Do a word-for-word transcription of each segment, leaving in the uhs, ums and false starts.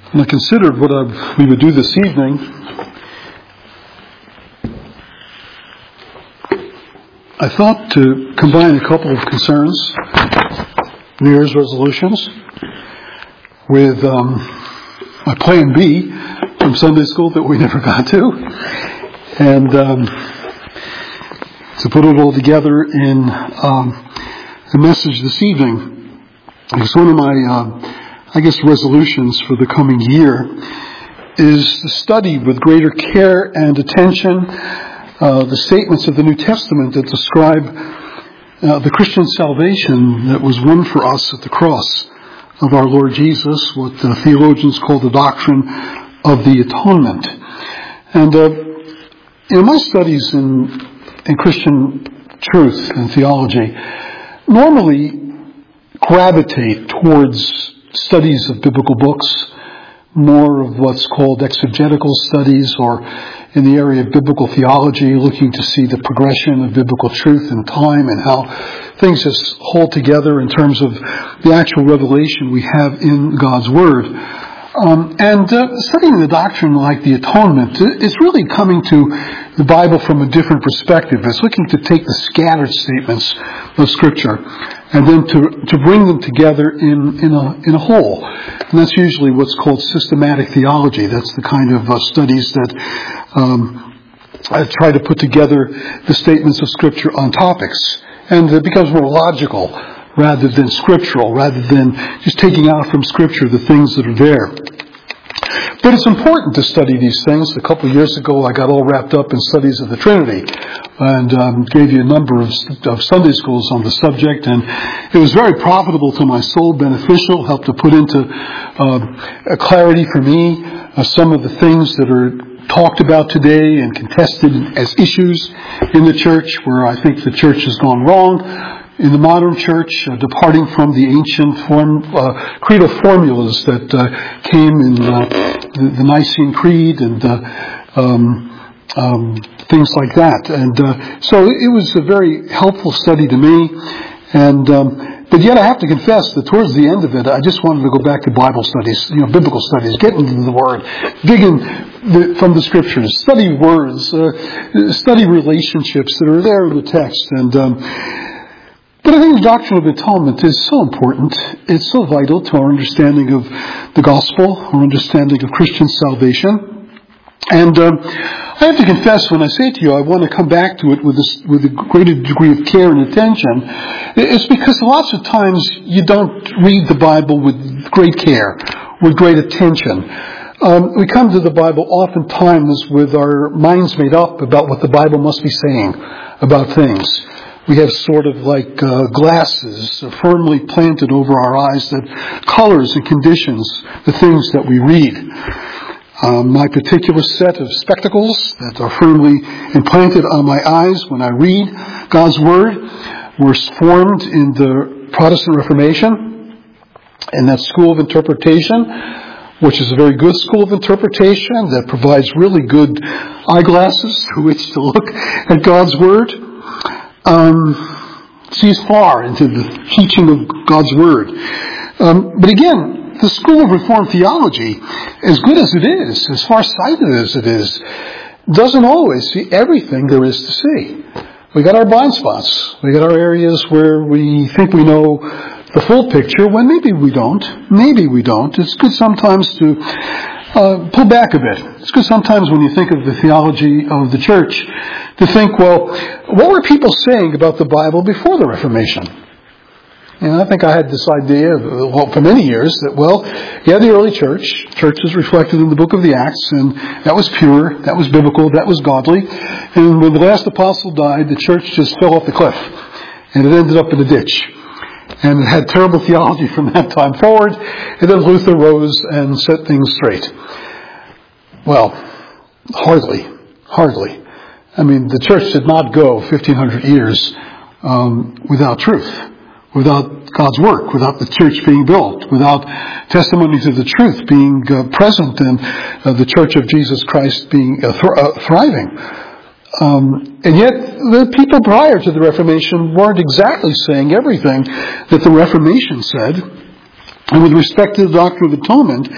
When I considered what I, we would do this evening, I thought to combine a couple of concerns, New Year's resolutions, with um, my plan B from Sunday school that we never got to, and um, to put it all together in um, the message this evening. Because one of my, uh, I guess, resolutions for the coming year is to study with greater care and attention uh, the statements of the New Testament that describe uh, the Christian salvation that was won for us at the cross of our Lord Jesus, what the theologians call the doctrine of the atonement. And uh, in my studies in, in Christian truth and theology, normally gravitate towards studies of biblical books, more of what's called exegetical studies, or in the area of biblical theology, looking to see the progression of biblical truth in time and how things just hold together in terms of the actual revelation we have in God's Word. Um, and uh, studying the doctrine like the atonement is really coming to the Bible from a different perspective. It's looking to take the scattered statements of Scripture and then to to bring them together in in a in a whole. And that's usually what's called systematic theology. That's the kind of uh, studies that um, I try to put together the statements of Scripture on topics, and it becomes more logical rather than scriptural, rather than just taking out from Scripture the things that are there. But it's important to study these things. A couple of years ago, I got all wrapped up in studies of the Trinity and um, gave you a number of, of Sunday schools on the subject, and it was very profitable to my soul, beneficial, helped to put into uh, a clarity for me uh, some of the things that are talked about today and contested as issues in the church, where I think the church has gone wrong. In the modern church, uh, departing from the ancient form, uh, creedal formulas that uh, came in uh, the, the Nicene Creed and uh, um, um, things like that. And uh, so it was a very helpful study to me. And um, but yet I have to confess that towards the end of it, I just wanted to go back to Bible studies, you know, biblical studies, get into the Word, dig in the, from the Scriptures, study words, uh, study relationships that are there in the text, and um, But I think the doctrine of atonement is so important. It's so vital to our understanding of the gospel, our understanding of Christian salvation. And um, I have to confess, when I say to you, I want to come back to it with this, with a greater degree of care and attention. It's because lots of times you don't read the Bible with great care, with great attention. Um, we come to the Bible oftentimes with our minds made up about what the Bible must be saying about things. We have sort of like uh, glasses firmly planted over our eyes that colors and conditions the things that we read. Um, my particular set of spectacles that are firmly implanted on my eyes when I read God's Word were formed in the Protestant Reformation, in that school of interpretation, which is a very good school of interpretation that provides really good eyeglasses through which to look at God's Word. Um, sees far into the teaching of God's Word. Um, but again, the school of Reformed theology, as good as it is, as far-sighted as it is, doesn't always see everything there is to see. We got our blind spots. We got our areas where we think we know the full picture, when maybe we don't. Maybe we don't. It's good sometimes to uh, pull back a bit. It's good sometimes when you think of the theology of the church to think, well, what were people saying about the Bible before the Reformation? And I think I had this idea, well, for many years, that, well, yeah, the early church, church is reflected in the book of the Acts, and that was pure, that was biblical, that was godly. And when the last apostle died, the church just fell off the cliff, and it ended up in a ditch. And it had terrible theology from that time forward, and then Luther rose and set things straight. Well, hardly, hardly. I mean, the church did not go fifteen hundred years um, without truth, without God's work, without the church being built, without testimony to the truth being uh, present, and uh, the church of Jesus Christ being uh, th- uh, thriving. Um, and yet, the people prior to the Reformation weren't exactly saying everything that the Reformation said. And with respect to the doctrine of atonement,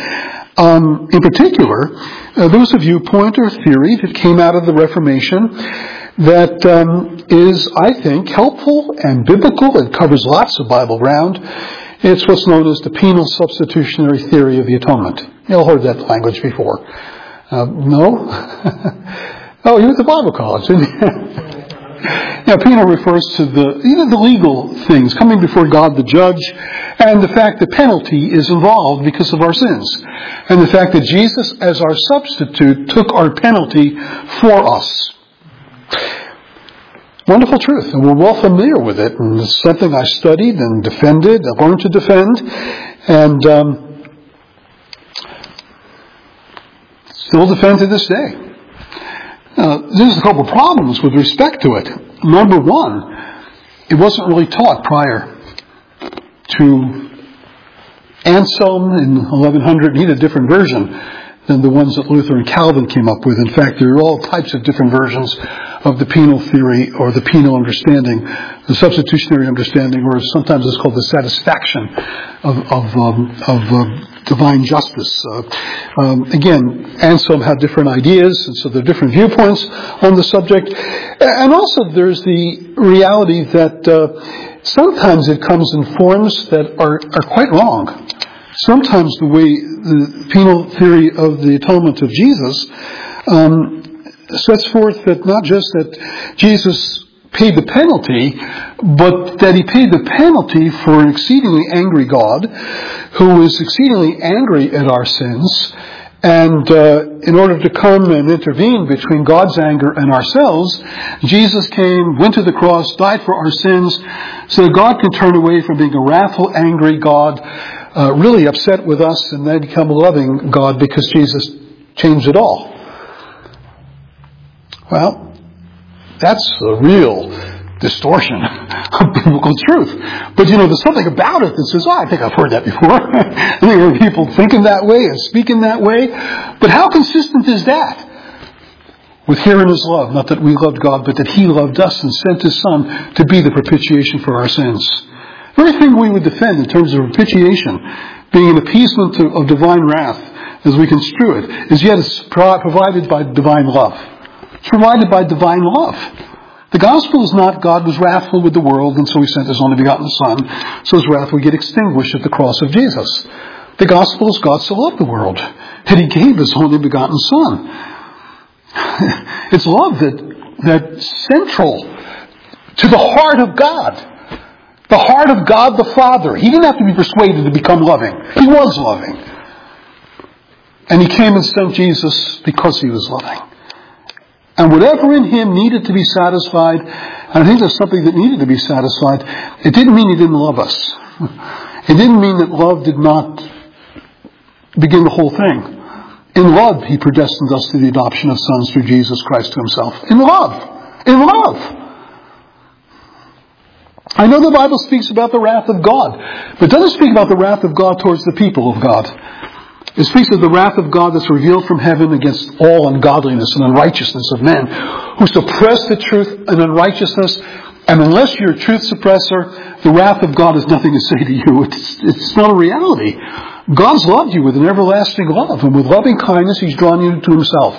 Um, in particular, uh, there was a viewpoint or theory that came out of the Reformation that um, is, I think, helpful and biblical and covers lots of Bible ground. It's what's known as the penal substitutionary theory of the atonement. You've heard that language before. Uh, no? Oh, you went to Bible college, didn't you? Now, penal refers to the either the legal things, coming before God the judge, and the fact that penalty is involved because of our sins. And the fact that Jesus, as our substitute, took our penalty for us. Wonderful truth, and we're well familiar with it, and it's something I studied and defended, I've learned to defend, and um, still defend to this day. Uh, there's a couple of problems with respect to it. Number one, it wasn't really taught prior to Anselm in eleven hundred. He had a different version than the ones that Luther and Calvin came up with. In fact, there are all types of different versions of the penal theory or the penal understanding, the substitutionary understanding, or sometimes it's called the satisfaction of of, um, of um, divine justice. Uh, um, again, Anselm had different ideas, and so there are different viewpoints on the subject. And also there's the reality that uh, sometimes it comes in forms that are, are quite wrong. Sometimes the way the penal theory of the atonement of Jesus um, sets forth that not just that Jesus paid the penalty, but that he paid the penalty for an exceedingly angry God who is exceedingly angry at our sins. And uh, in order to come and intervene between God's anger and ourselves, Jesus came, went to the cross, died for our sins, so that God can turn away from being a wrathful, angry God, uh, really upset with us, and then become a loving God because Jesus changed it all. Well, that's a real distortion of biblical truth. But you know, there's something about it that says, oh, I think I've heard that before. I think there are people thinking that way and speaking that way. But how consistent is that with hearing his love? Not that we loved God, but that he loved us and sent his Son to be the propitiation for our sins. Everything we would defend in terms of propitiation, being an appeasement of, of divine wrath, as we construe it, is yet provided by divine love. It's provided by divine love. The gospel is not God was wrathful with the world, and so he sent his only begotten Son, so his wrath would get extinguished at the cross of Jesus. The gospel is God so loved the world that he gave his only begotten Son. It's love that that's central to the heart of God. The heart of God the Father. He didn't have to be persuaded to become loving. He was loving. And he came and sent Jesus because he was loving. And whatever in him needed to be satisfied, and I think there's something that needed to be satisfied, it didn't mean he didn't love us. It didn't mean that love did not begin the whole thing. In love, he predestined us to the adoption of sons through Jesus Christ to himself. In love. In love. I know the Bible speaks about the wrath of God, but it doesn't speak about the wrath of God towards the people of God. It speaks of the wrath of God that's revealed from heaven against all ungodliness and unrighteousness of men who suppress the truth and unrighteousness. And unless you're a truth suppressor, the wrath of God has nothing to say to you. It's, it's not a reality. God's loved you with an everlasting love, and with loving kindness he's drawn you to himself.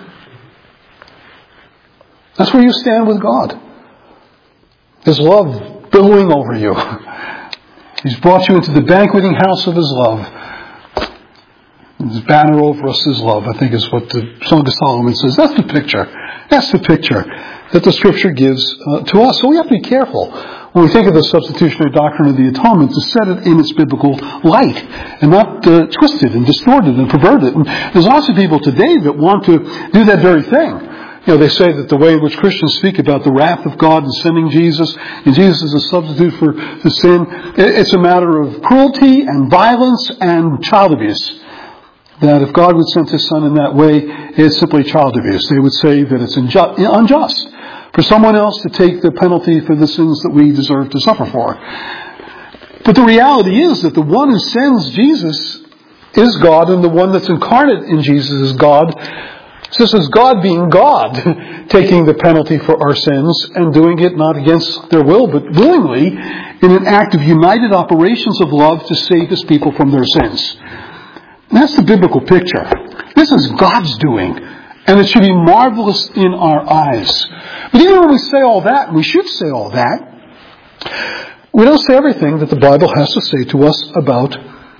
That's where you stand with God. His love billowing over you. He's brought you into the banqueting house of his love. His banner over us is love, I think is what the Song of Solomon says. That's the picture. That's the picture that the Scripture gives uh, to us. So we have to be careful when we think of the substitutionary doctrine of the atonement to set it in its biblical light and not uh, twist it and distort it and pervert it. And there's lots of people today that want to do that very thing. You know, they say that the way in which Christians speak about the wrath of God and sending Jesus, and Jesus is a substitute for the sin, it's a matter of cruelty and violence and child abuse. That if God would send his Son in that way, it's simply child abuse. They would say that it's inju- unjust for someone else to take the penalty for the sins that we deserve to suffer for. But the reality is that the one who sends Jesus is God, and the one that's incarnate in Jesus is God. So this is God being God, taking the penalty for our sins and doing it not against their will, but willingly in an act of united operations of love to save his people from their sins. That's the biblical picture. This is God's doing, and it should be marvelous in our eyes. But even when we say all that, and we should say all that, we don't say everything that the Bible has to say to us about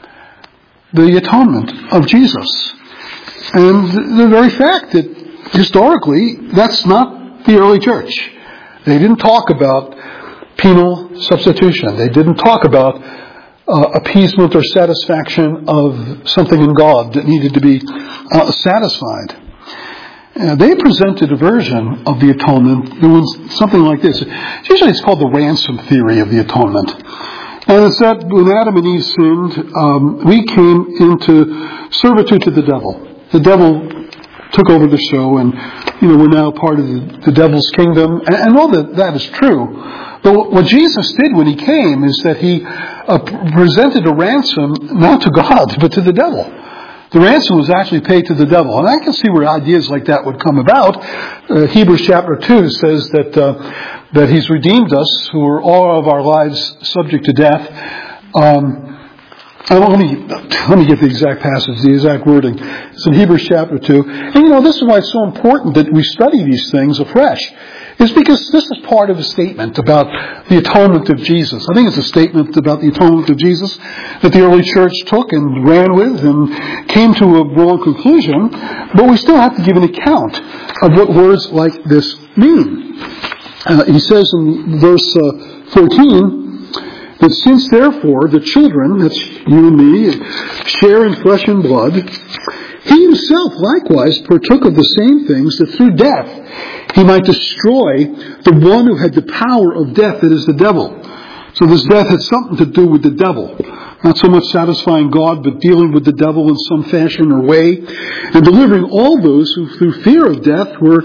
the atonement of Jesus. And the very fact that historically, that's not the early church. They didn't talk about penal substitution. They didn't talk about uh, appeasement or satisfaction of something in God that needed to be uh, satisfied. Uh, they presented a version of the atonement that was something like this. Usually it's called the ransom theory of the atonement. And it's that when Adam and Eve sinned, um, we came into servitude to the devil. The devil took over the show, and you know we're now part of the, the devil's kingdom. And, and all that that is true. But what Jesus did when he came is that he uh, presented a ransom not to God but to the devil. The ransom was actually paid to the devil. And I can see where ideas like that would come about. Uh, Hebrews chapter two says that uh, that he's redeemed us, who were all of our lives subject to death. Um, let me let me get the exact passage, the exact wording. It's in Hebrews chapter two. And you know, this is why it's so important that we study these things afresh. It's because this is part of a statement about the atonement of Jesus. I think it's a statement about the atonement of Jesus that the early church took and ran with and came to a wrong conclusion. But we still have to give an account of what words like this mean. Uh, he says in verse uh, fourteen, that since therefore the children, that's you and me, share in flesh and blood, he himself likewise partook of the same things, that through death he might destroy the one who had the power of death, that is the devil. So this death had something to do with the devil. Not so much satisfying God, but dealing with the devil in some fashion or way, and delivering all those who through fear of death were,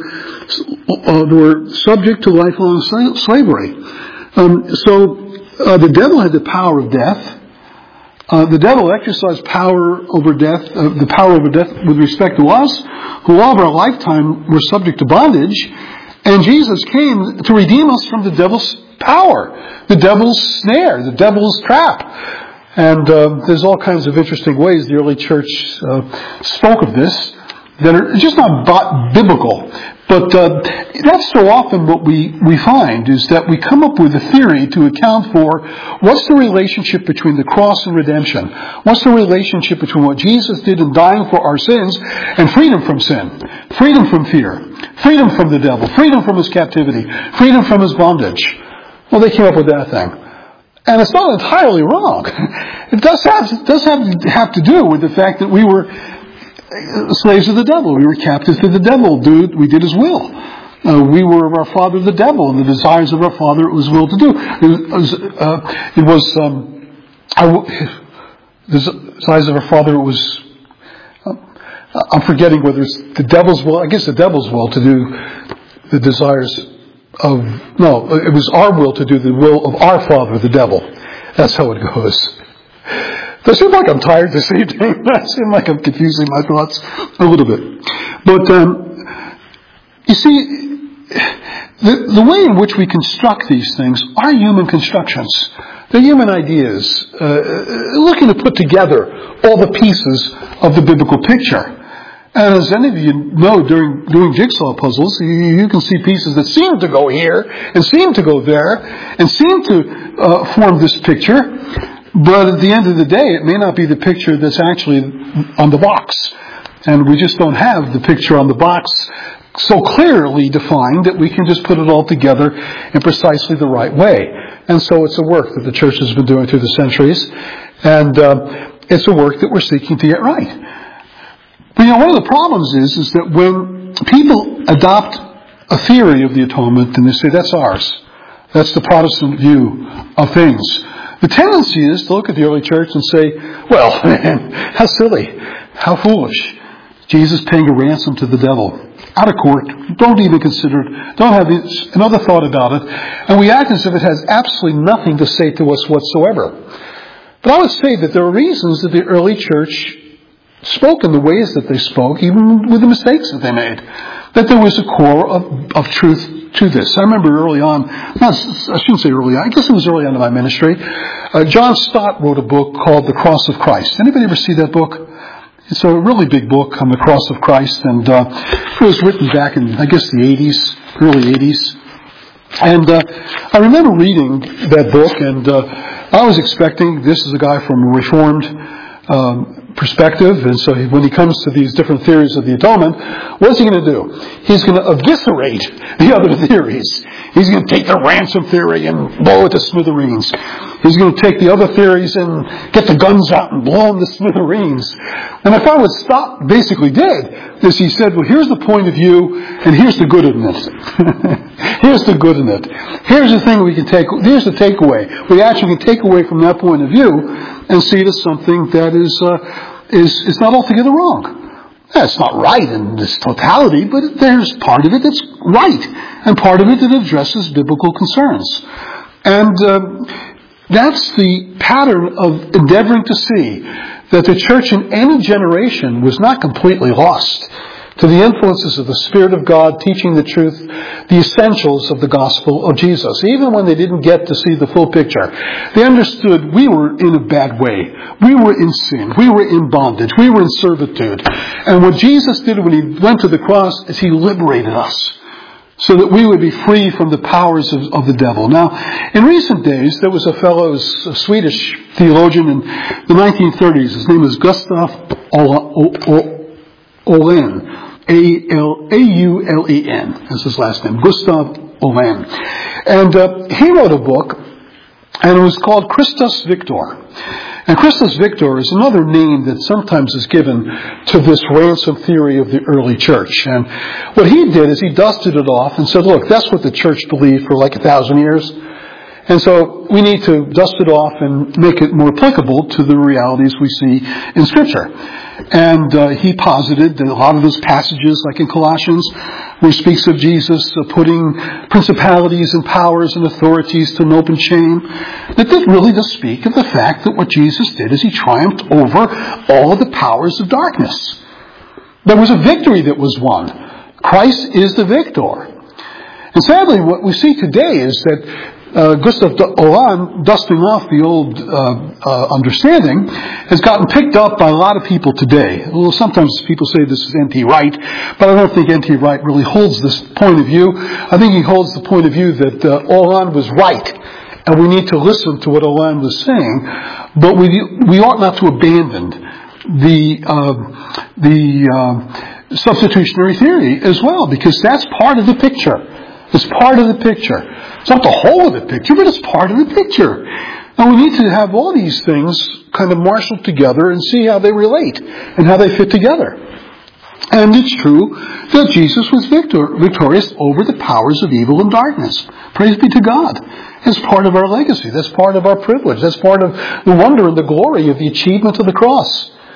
uh, were subject to lifelong slavery. Um, so Uh, the devil had the power of death. Uh, the devil exercised power over death, uh, the power over death with respect to us, who all of our lifetime were subject to bondage. And Jesus came to redeem us from the devil's power, the devil's snare, the devil's trap. And uh, there's all kinds of interesting ways the early church uh, spoke of this that are just not biblical. But uh, that's so often what we, we find, is that we come up with a theory to account for what's the relationship between the cross and redemption. What's the relationship between what Jesus did in dying for our sins and freedom from sin, freedom from fear, freedom from the devil, freedom from his captivity, freedom from his bondage. Well, they came up with that thing. And it's not entirely wrong. It does have, it does have, have to do with the fact that we were slaves of the devil. We were captives to the devil. Dude, we did his will. Uh, we were of our father the devil, and the desires of our father it was will to do. It was, uh, it was um, our, the desires of our father it was. Uh, I'm forgetting whether it's the devil's will. I guess the devil's will to do the desires of. No, it was our will to do the will of our father, the devil. That's how it goes. Does it seem like I'm tired this evening? Does it seem like I'm confusing my thoughts a little bit? But um, you see, the, the way in which we construct these things are human constructions. They're human ideas, uh, looking to put together all the pieces of the biblical picture. And as any of you know, during doing jigsaw puzzles, you, you can see pieces that seem to go here and seem to go there and seem to uh, form this picture. But at the end of the day, it may not be the picture that's actually on the box. And we just don't have the picture on the box so clearly defined that we can just put it all together in precisely the right way. And so it's a work that the church has been doing through the centuries. And uh, it's a work that we're seeking to get right. But you know, one of the problems is, is that when people adopt a theory of the atonement and they say, that's ours. That's the Protestant view of things. The tendency is to look at the early church and say, well, man, how silly, how foolish. Jesus paying a ransom to the devil. Out of court, don't even consider it, don't have another thought about it, and we act as if it has absolutely nothing to say to us whatsoever. But I would say that there are reasons that the early church spoke in the ways that they spoke, even with the mistakes that they made, that there was a core of, of truth to this. I remember early on, not, I shouldn't say early on, I guess it was early on in my ministry, uh, John Stott wrote a book called The Cross of Christ. Anybody ever see that book? It's a really big book on the cross of Christ, and uh, it was written back in, I guess, the eighties, early eighties. And uh, I remember reading that book, and uh, I was expecting, this is a guy from a Reformed um, perspective, and so he, when he comes to these different theories of the atonement, what's he going to do? He's going to eviscerate the other theories. He's going to take the ransom theory and blow it to smithereens. He's going to take the other theories and get the guns out and blow them to smithereens. And I found what Stott basically did is he said, well, here's the point of view, and here's the good in it. Here's the good in it. Here's the thing we can take, here's the takeaway. We actually can take away from that point of view and see it as something that is, uh, is, is not altogether wrong. That's not right in this totality, but there's part of it that's right, and part of it that addresses biblical concerns. And um, that's the pattern of endeavoring to see that the church in any generation was not completely lost to the influences of the Spirit of God teaching the truth, the essentials of the gospel of Jesus. Even when they didn't get to see the full picture, they understood we were in a bad way. We were in sin. We were in bondage. We were in servitude. And what Jesus did when he went to the cross is he liberated us so that we would be free from the powers of, of the devil. Now, in recent days, there was a fellow, a Swedish theologian in the nineteen thirties. His name was Gustav Åhlén. A L A U L E N. That's his last name. Gustav Åhlén. And uh, he wrote a book, and it was called Christus Victor. And Christus Victor is another name that sometimes is given to this ransom theory of the early church. And what he did is he dusted it off and said, look, that's what the church believed for like a thousand years. And so we need to dust it off and make it more applicable to the realities we see in Scripture. And uh, he posited that a lot of those passages, like in Colossians, where he speaks of Jesus uh, putting principalities and powers and authorities to an open shame, that this really does speak of the fact that what Jesus did is he triumphed over all of the powers of darkness. There was a victory that was won. Christ is the victor. And sadly, what we see today is that Uh, Gustav Åhlén, dusting off the old uh, uh, understanding, has gotten picked up by a lot of people today. Well, sometimes people say this is N T Wright, but I don't think N T Wright really holds this point of view. I think he holds the point of view that uh, Åhlén was right, and we need to listen to what Åhlén was saying, but we we ought not to abandon the uh, the uh, substitutionary theory as well, because that's part of the picture. It's part of the picture. It's not the whole of the picture, but it's part of the picture. And we need to have all these things kind of marshaled together and see how they relate and how they fit together. And it's true that Jesus was victor, victorious over the powers of evil and darkness. Praise be to God. That's part of our legacy. That's part of our privilege. That's part of the wonder and the glory of the achievement of the cross.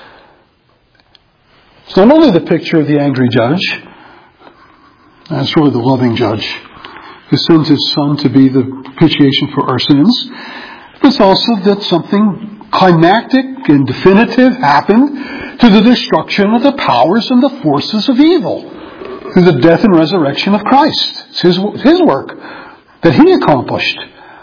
It's not only the picture of the angry judge, that's really the loving judge who sends his Son to be the propitiation for our sins. It's also that something climactic and definitive happened to the destruction of the powers and the forces of evil through the death and resurrection of Christ. It's his, his work that he accomplished.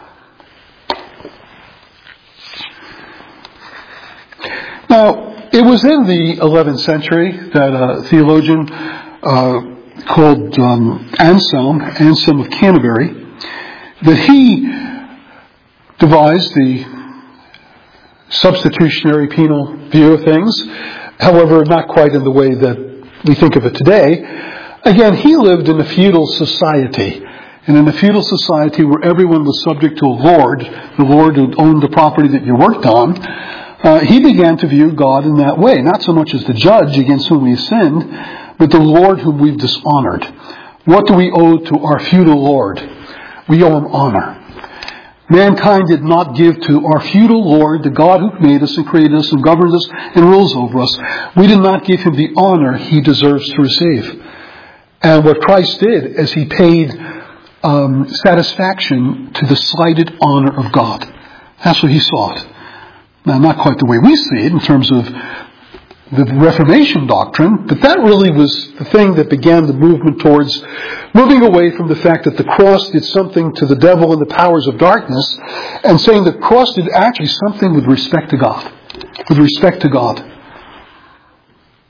Now, it was in the eleventh century that a theologian uh, called um, Anselm, Anselm of Canterbury, that he devised the substitutionary penal view of things, however, not quite in the way that we think of it today. Again, he lived in a feudal society, and in a feudal society where everyone was subject to a lord, the lord who owned the property that you worked on, uh, he began to view God in that way, not so much as the judge against whom we sinned, but the Lord whom we've dishonored. What do we owe to our feudal Lord? We owe him honor. Mankind did not give to our feudal Lord, the God who made us and created us and governs us and rules over us, we did not give him the honor he deserves to receive. And what Christ did is he paid um, satisfaction to the slighted honor of God. That's what he sought. Now, not quite the way we see it in terms of the Reformation doctrine, but that really was the thing that began the movement towards moving away from the fact that the cross did something to the devil and the powers of darkness, and saying the cross did actually something with respect to God. With respect to God.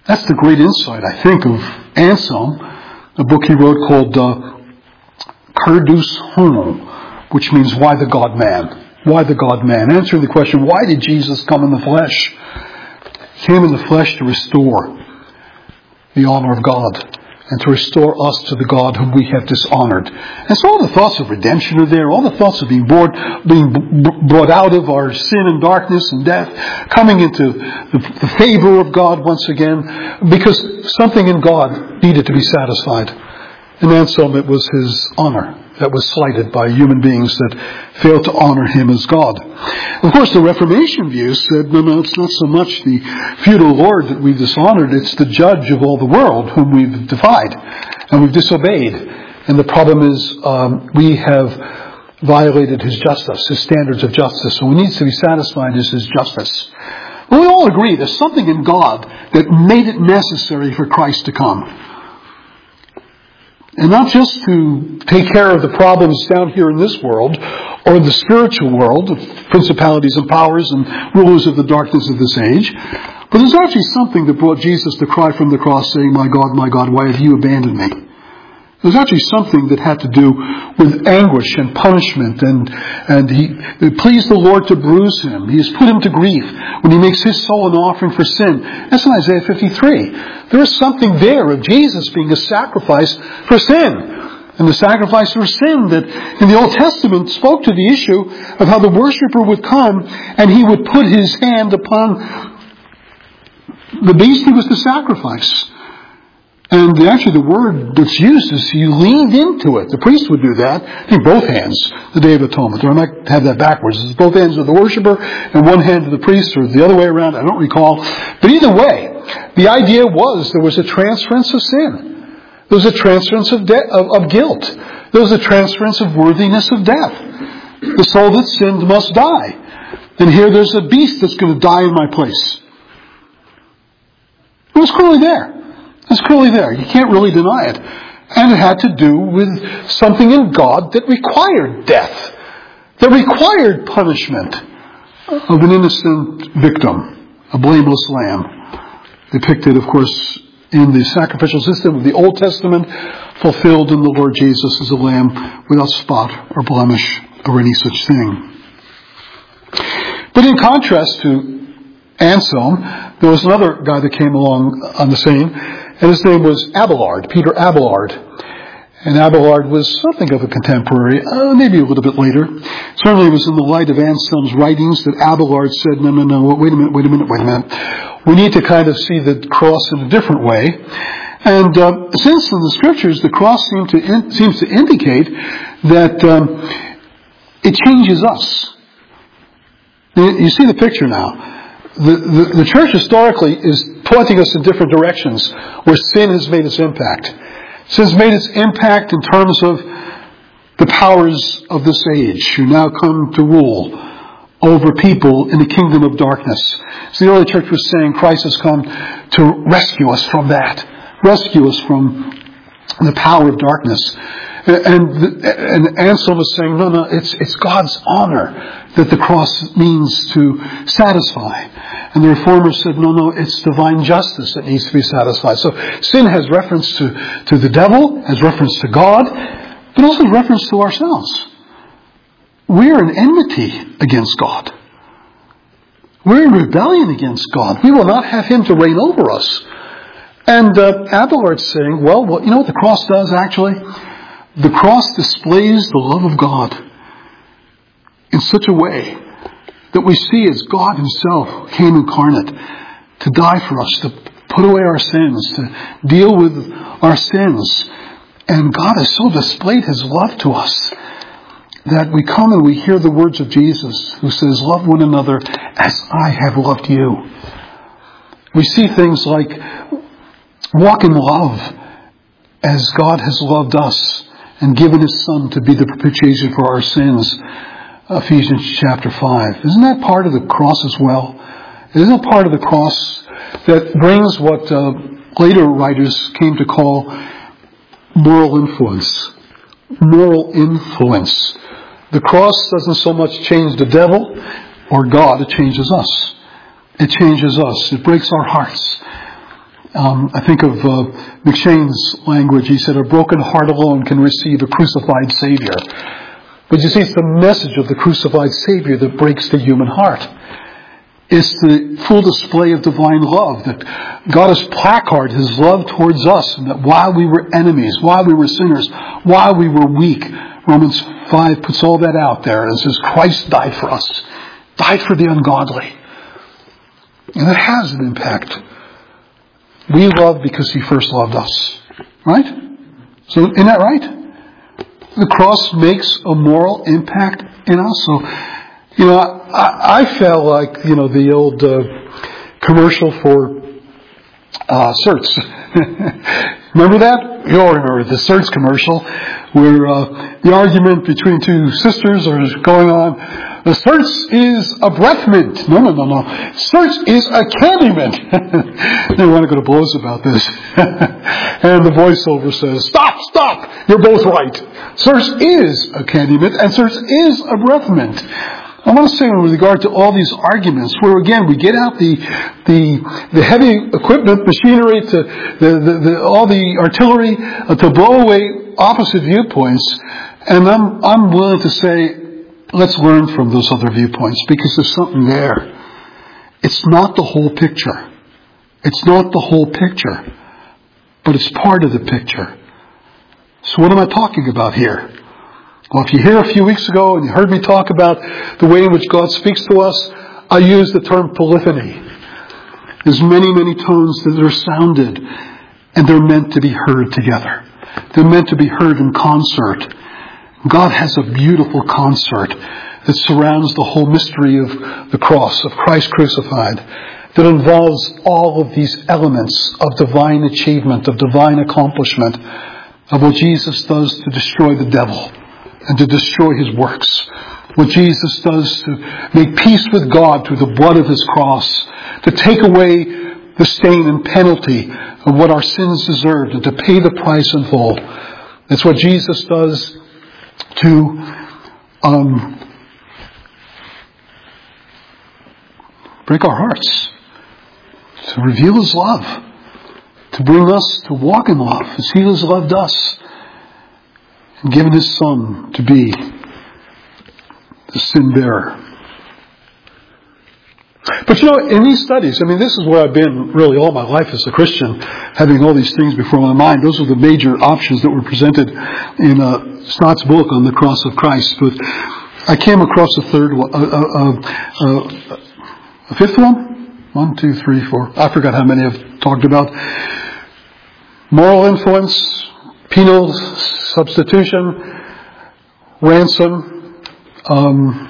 That's the great insight, I think, of Anselm, a book he wrote called uh, Cur Deus Homo, which means why the God-man? Why the God-man? Answering the question, why did Jesus come in the flesh? He came in the flesh to restore the honor of God and to restore us to the God whom we have dishonored. And so all the thoughts of redemption are there, all the thoughts of being brought, being b- brought out of our sin and darkness and death, coming into the, the favor of God once again, because something in God needed to be satisfied. In Anselm, it was his honor that was slighted by human beings that failed to honor him as God. Of course, the Reformation view said, no, no, it's not so much the feudal lord that we've dishonored, it's the judge of all the world whom we've defied and we've disobeyed. And the problem is um, we have violated his justice, his standards of justice. So what needs to be satisfied is his justice. Well, we all agree there's something in God that made it necessary for Christ to come. And not just to take care of the problems down here in this world, or the spiritual world, of principalities and powers and rulers of the darkness of this age, but there's actually something that brought Jesus to cry from the cross saying, my God, my God, why have you abandoned me? There's actually something that had to do with anguish and punishment, and and he it pleased the Lord to bruise him. He has put him to grief when he makes his soul an offering for sin. That's in Isaiah fifty-three. There is something there of Jesus being a sacrifice for sin. And the sacrifice for sin that in the Old Testament spoke to the issue of how the worshiper would come and he would put his hand upon the beast he was to sacrifice. And actually the word that's used is he leaned into it. The priest would do that. I think both hands, the Day of Atonement. Or I might have that backwards. It's both hands of the worshiper and one hand of the priest, or the other way around. I don't recall. But either way, the idea was there was a transference of sin. There was a transference of, de- of, of guilt. There was a transference of worthiness of death. The soul that sinned must die. And here there's a beast that's going to die in my place. It was clearly there. It's clearly there. You can't really deny it. And it had to do with something in God that required death, that required punishment of an innocent victim, a blameless lamb, depicted, of course, in the sacrificial system of the Old Testament, fulfilled in the Lord Jesus as a lamb without spot or blemish or any such thing. But in contrast to Anselm, there was another guy that came along on the scene, and his name was Abelard, Peter Abelard. And Abelard was something of a contemporary, uh, maybe a little bit later. Certainly it was in the light of Anselm's writings that Abelard said, no, no, no, wait a minute, wait a minute, wait a minute. We need to kind of see the cross in a different way. And uh, since in the Scriptures the cross seemed to in, seems to indicate that um, it changes us. You see the picture now. The, the, the church historically is pointing us in different directions where sin has made its impact. Sin has made its impact in terms of the powers of this age who now come to rule over people in the kingdom of darkness. So the early church was saying Christ has come to rescue us from that, rescue us from the power of darkness. And, and Anselm was saying, no, no, it's, it's God's honor that the cross means to satisfy. And the Reformers said, no, no, it's divine justice that needs to be satisfied. So sin has reference to, to the devil, has reference to God, but also reference to ourselves. We're in enmity against God. We're in rebellion against God. We will not have Him to reign over us. And uh, Abelard's saying, well, well, you know what the cross does actually? The cross displays the love of God in such a way that we see as God Himself came incarnate to die for us, to put away our sins, to deal with our sins. And God has so displayed His love to us that we come and we hear the words of Jesus who says, love one another as I have loved you. We see things like walk in love as God has loved us and given His Son to be the propitiation for our sins. Ephesians chapter five. Isn't that part of the cross as well? Isn't that part of the cross that brings what uh, later writers came to call moral influence? Moral influence. The cross doesn't so much change the devil or God, it changes us. It changes us. It breaks our hearts. Um, I think of uh, McShane's language. He said, a broken heart alone can receive a crucified Savior. But you see, it's the message of the crucified Savior that breaks the human heart. It's the full display of divine love, that God has placarded His love towards us, and that while we were enemies, while we were sinners, while we were weak, Romans five puts all that out there and says, Christ died for us, died for the ungodly. And it has an impact. We love because He first loved us. Right? So, isn't that right? The cross makes a moral impact in us. So, you know, I, I felt like, you know, the old uh, commercial for uh, certs. Remember that? You all remember the certs commercial where uh, the argument between two sisters is going on. The certs is a breath mint. No, no, no, no. Certs is a candy mint. They want to go to blows about this. And the voiceover says, stop, stop. You're both right. Certs is a candy mint and certs is a breath mint. I want to say with regard to all these arguments, where again we get out the the the heavy equipment, machinery, to the, the, the all the artillery uh, to blow away opposite viewpoints, and I'm I'm willing to say, let's learn from those other viewpoints because there's something there. It's not the whole picture. It's not the whole picture, but it's part of the picture. So what am I talking about here? Well, if you're here a few weeks ago and you heard me talk about the way in which God speaks to us, I use the term polyphony. There's many, many tones that are sounded, and they're meant to be heard together. They're meant to be heard in concert. God has a beautiful concert that surrounds the whole mystery of the cross, of Christ crucified, that involves all of these elements of divine achievement, of divine accomplishment, of what Jesus does to destroy the devil and to destroy his works. What Jesus does to make peace with God through the blood of His cross, to take away the stain and penalty of what our sins deserved and to pay the price in full. That's what Jesus does to um, break our hearts, to reveal His love, to bring us to walk in love as He has loved us and given His Son to be the sin bearer. But you know, in these studies, I mean, this is where I've been really all my life as a Christian, having all these things before my mind. Those are the major options that were presented in uh, Stott's book on the cross of Christ. But I came across a third one, uh, uh, uh, a fifth one? One, two, three, four. I forgot how many I've talked about. Moral influence, penal substitution, ransom, um,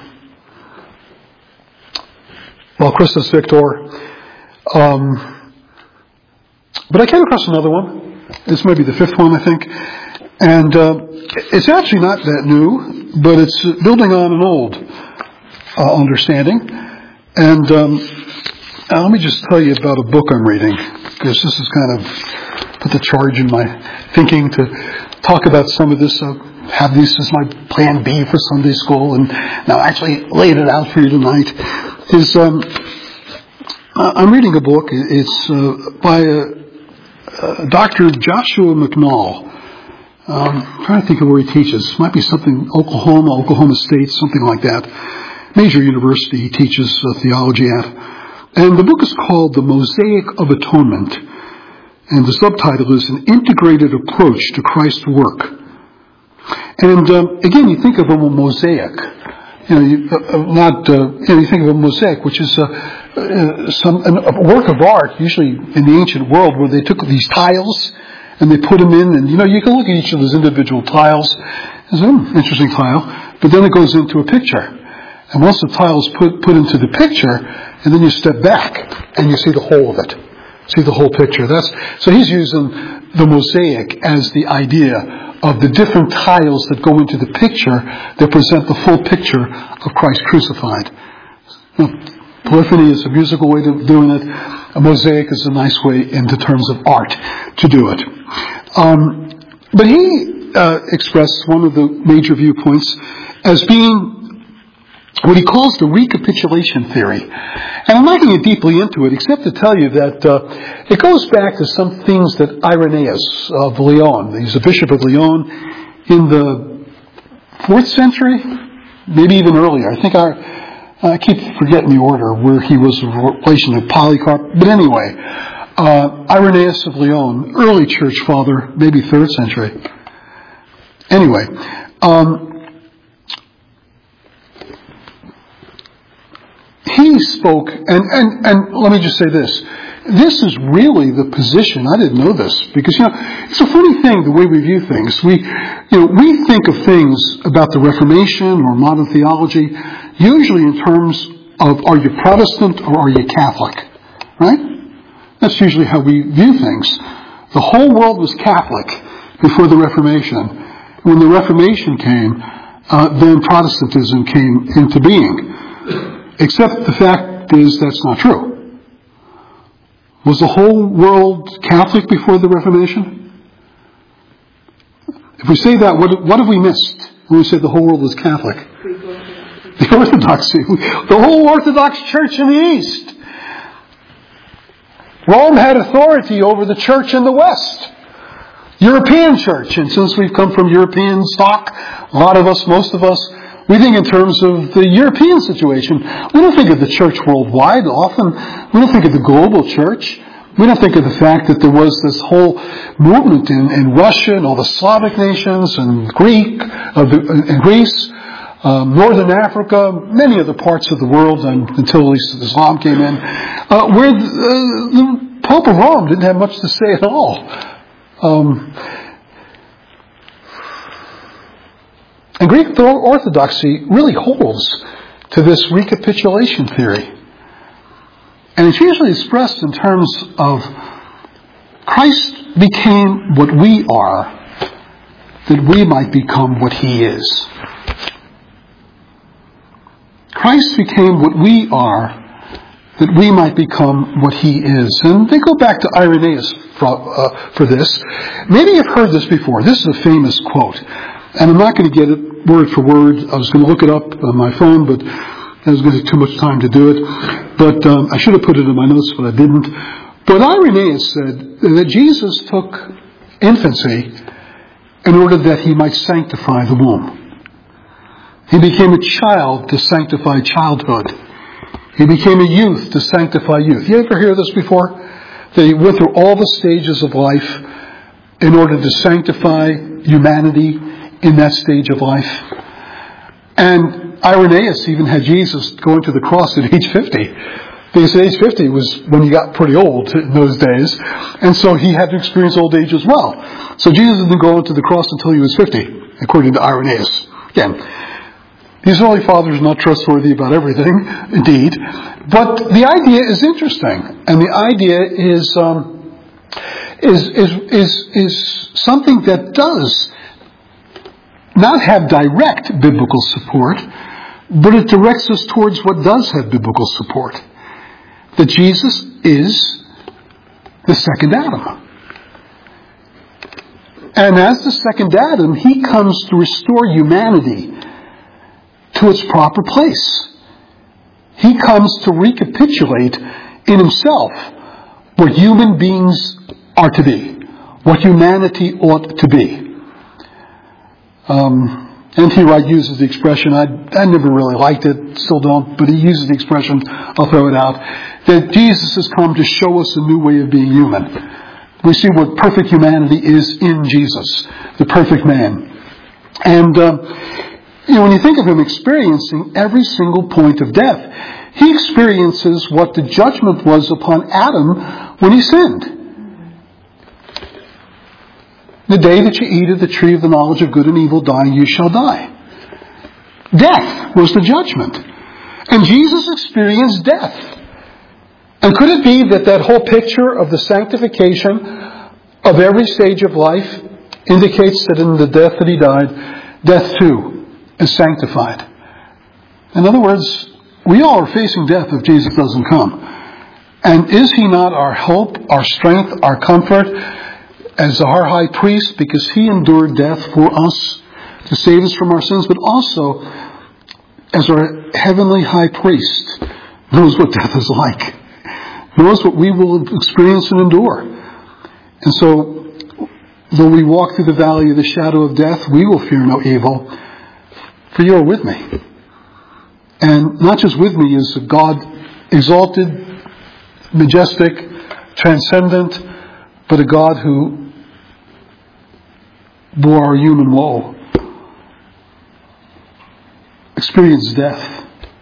well, Christus Victor. Um, but I came across another one. This may be the fifth one, I think. And uh, it's actually not that new, but it's building on an old uh, understanding. And um, uh, let me just tell you about a book I'm reading, because this is kind of put the charge in my thinking to talk about some of this. Uh, have this as my plan B for Sunday school, and now actually laid it out for you tonight. Is um, I'm reading a book. It's uh, by uh, uh, Doctor Joshua McNall. Um, I'm trying to think of where he teaches. It might be something Oklahoma, Oklahoma State, something like that. Major university he teaches uh, theology at. And the book is called The Mosaic of Atonement. And the subtitle is An Integrated Approach to Christ's Work. And um, again, you think of a mosaic. You know, you, uh, not, uh, you know, you think of a mosaic, which is uh, uh, some a work of art, usually in the ancient world, where they took these tiles and they put them in, and you know, you can look at each of those individual tiles. It's an interesting tile, but then it goes into a picture. And once the tile is put put into the picture, and then you step back and you see the whole of it, see the whole picture. That's so he's using the mosaic as the idea of the different tiles that go into the picture that present the full picture of Christ crucified. Now, polyphony is a musical way of doing it. A mosaic is a nice way, in the terms of art, to do it. Um, but he uh, expressed one of the major viewpoints as being what he calls the recapitulation theory. And I'm not going to get deeply into it, except to tell you that uh, it goes back to some things that Irenaeus of Lyon, he's a bishop of Lyon, in the fourth century, maybe even earlier. I think I, I keep forgetting the order where he was in relation to Polycarp. But anyway, uh, Irenaeus of Lyon, early church father, maybe third century. Anyway, um, he spoke, and, and, and let me just say this. This is really the position. I didn't know this because, you know, it's a funny thing the way we view things. We, you know, we think of things about the Reformation or modern theology usually in terms of are you Protestant or are you Catholic, right? That's usually how we view things. The whole world was Catholic before the Reformation. When the Reformation came, uh, then Protestantism came into being. Except the fact is that's not true. Was the whole world Catholic before the Reformation? If we say that, what, what have we missed when we say the whole world was Catholic? The Orthodoxy. The whole Orthodox Church in the East. Rome had authority over the church in the West. European church. And since we've come from European stock, a lot of us, most of us, we think in terms of the European situation. We don't think of the church worldwide often. We don't think of the global church. We don't think of the fact that there was this whole movement in, in Russia and all the Slavic nations and Greek, uh, the, and Greece, um, Northern Africa, many other parts of the world, and until at least Islam came in, uh, where the, uh, the Pope of Rome didn't have much to say at all. Um, And Greek Orthodoxy really holds to this recapitulation theory. And it's usually expressed in terms of Christ became what we are, that we might become what he is. Christ became what we are, that we might become what he is. And they go back to Irenaeus for, uh, for this. Maybe you've heard this before. This is a famous quote. And I'm not going to get it word for word. I was going to look it up on my phone, but that was going to take too much time to do it. But um, I should have put it in my notes, but I didn't. But Irenaeus said that Jesus took infancy in order that he might sanctify the womb. He became a child to sanctify childhood. He became a youth to sanctify youth. You ever hear this before? That he went through all the stages of life in order to sanctify humanity in that stage of life. And Irenaeus even had Jesus going to the cross at age fifty. Because at age fifty was when he got pretty old in those days. And so he had to experience old age as well. So Jesus didn't go to the cross until he was fifty, according to Irenaeus. Again, these early fathers are not trustworthy about everything, indeed. But the idea is interesting. And the idea is, um, is, is, is, is something that does not have direct biblical support, but it directs us towards what does have biblical support. That Jesus is the second Adam. And as the second Adam, he comes to restore humanity to its proper place. He comes to recapitulate in himself what human beings are to be, what humanity ought to be. Um, N T Wright uses the expression, I, I never really liked it, still don't, but he uses the expression, I'll throw it out, that Jesus has come to show us a new way of being human. We see what perfect humanity is in Jesus, the perfect man. And, uh, you know, when you think of him experiencing every single point of death, he experiences what the judgment was upon Adam when he sinned. The day that you eat of the tree of the knowledge of good and evil, dying you shall die. Death was the judgment. And Jesus experienced death. And could it be that that whole picture of the sanctification of every stage of life indicates that in the death that he died, death too is sanctified? In other words, we all are facing death if Jesus doesn't come. And is he not our hope, our strength, our comfort, as our high priest, because he endured death for us to save us from our sins, but also as our heavenly high priest, knows what death is like, knows what we will experience and endure. And so, though we walk through the valley of the shadow of death, we will fear no evil, for you are with me. And not just with me is God exalted, majestic, transcendent, but a God who bore our human woe, experienced death,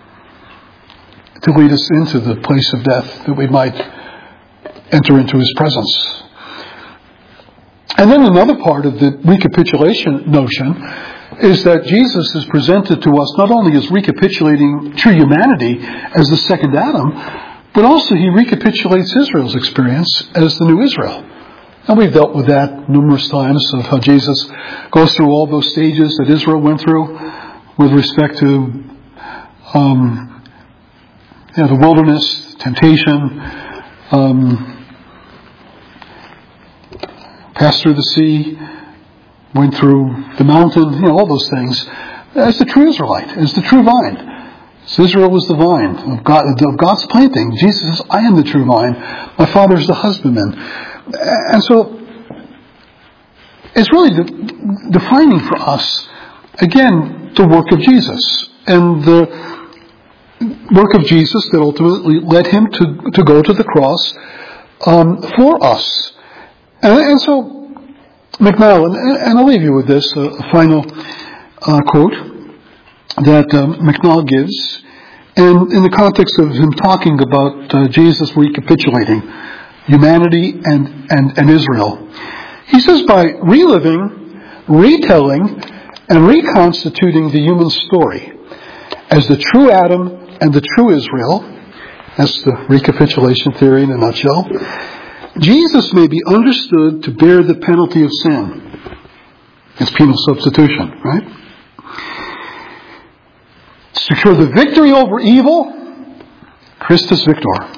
to lead us into the place of death, that we might enter into His presence. And then another part of the recapitulation notion is that Jesus is presented to us not only as recapitulating true humanity as the second Adam, but also He recapitulates Israel's experience as the new Israel. And we've dealt with that numerous times, of how Jesus goes through all those stages that Israel went through with respect to um, you know, the wilderness, temptation, um, passed through the sea, went through the mountain, you know, all those things, as the true Israelite, as the true vine. So Israel was the vine of, God, of God's planting. Jesus says, I am the true vine. My Father is the husbandman. And so, it's really de- defining for us, again, the work of Jesus. And the work of Jesus that ultimately led Him to, to go to the cross um, for us. And, and so, MacNaughton, and, and I'll leave you with this, uh, a final uh, quote that um, MacNaughton gives, and in the context of him talking about uh, Jesus recapitulating humanity and, and, and Israel. He says, by reliving, retelling, and reconstituting the human story as the true Adam and the true Israel, that's the recapitulation theory in a nutshell, Jesus may be understood to bear the penalty of sin. It's penal substitution, right? Secure the victory over evil, Christus Victor,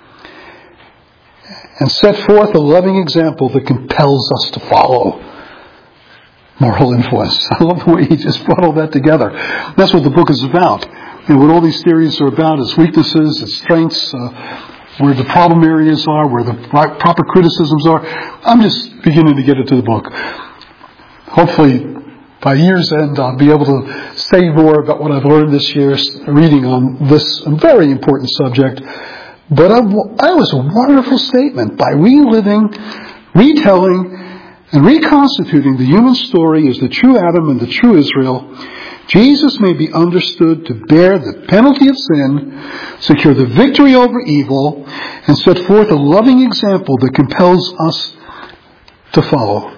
and set forth a loving example that compels us to follow. Moral influence. I love the way he just brought all that together. That's what the book is about. And what all these theories are about is weaknesses, its strengths, uh, where the problem areas are, where the proper criticisms are. I'm just beginning to get into the book. Hopefully, by year's end, I'll be able to say more about what I've learned this year, reading on this very important subject. But I, I was a wonderful statement. By reliving, retelling, and reconstituting the human story as the true Adam and the true Israel, Jesus may be understood to bear the penalty of sin, secure the victory over evil, and set forth a loving example that compels us to follow.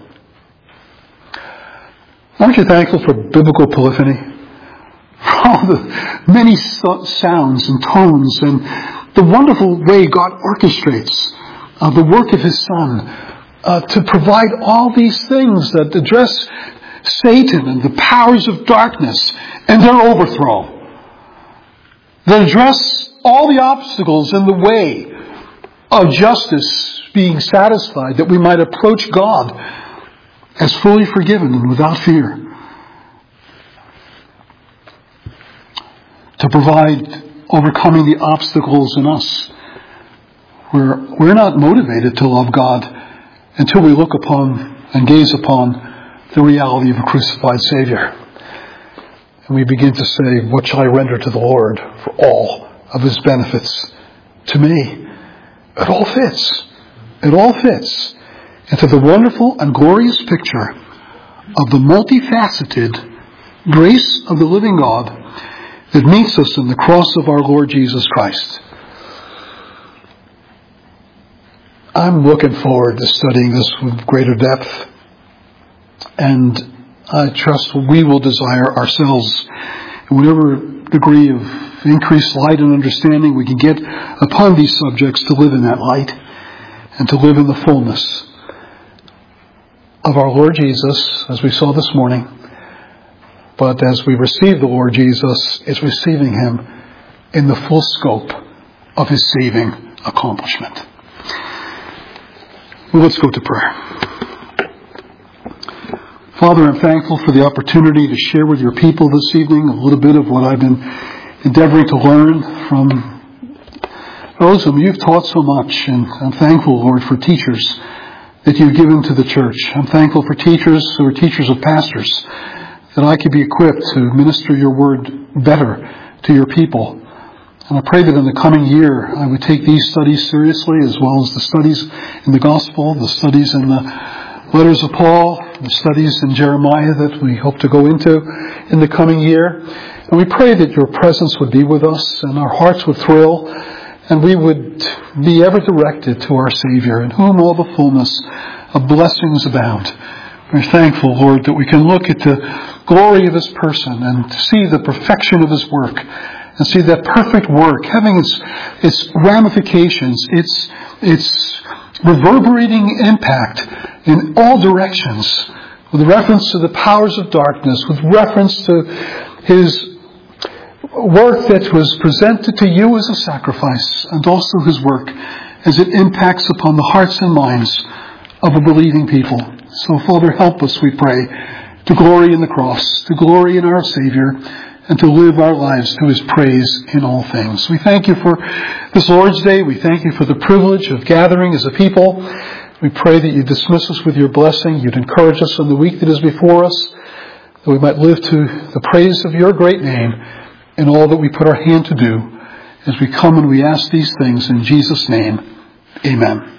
Aren't you thankful for biblical polyphony? For all the many sounds and tones and the wonderful way God orchestrates uh, the work of His Son uh, to provide all these things that address Satan and the powers of darkness and their overthrow. That address all the obstacles in the way of justice being satisfied, that we might approach God as fully forgiven and without fear. To provide overcoming the obstacles in us. We're, we're not motivated to love God until we look upon and gaze upon the reality of a crucified Savior. And we begin to say, what shall I render to the Lord for all of His benefits to me? It all fits. It all fits into the wonderful and glorious picture of the multifaceted grace of the living God that meets us in the cross of our Lord Jesus Christ. I'm looking forward to studying this with greater depth, and I trust we will desire ourselves, in whatever degree of increased light and understanding we can get upon these subjects, to live in that light and to live in the fullness of our Lord Jesus, as we saw this morning. But as we receive the Lord Jesus, it's receiving Him in the full scope of His saving accomplishment. Well, let's go to prayer. Father, I'm thankful for the opportunity to share with your people this evening a little bit of what I've been endeavoring to learn from those whom you've taught so much. And I'm thankful, Lord, for teachers that you've given to the church. I'm thankful for teachers who are teachers of pastors, that I could be equipped to minister your word better to your people. And I pray that in the coming year I would take these studies seriously, as well as the studies in the gospel, the studies in the letters of Paul, the studies in Jeremiah that we hope to go into in the coming year. And we pray that your presence would be with us and our hearts would thrill and we would be ever directed to our Savior, in whom all the fullness of blessings abound. We're thankful, Lord, that we can look at the glory of his person and see the perfection of his work and see that perfect work having its, its ramifications, its, its reverberating impact in all directions, with reference to the powers of darkness, with reference to his work that was presented to you as a sacrifice, and also his work as it impacts upon the hearts and minds of a believing people. So, Father, help us, we pray, to glory in the cross, to glory in our Savior, and to live our lives to his praise in all things. We thank you for this Lord's Day. We thank you for the privilege of gathering as a people. We pray that you dismiss us with your blessing. You'd encourage us in the week that is before us, that we might live to the praise of your great name in all that we put our hand to do, as we come and we ask these things in Jesus' name. Amen.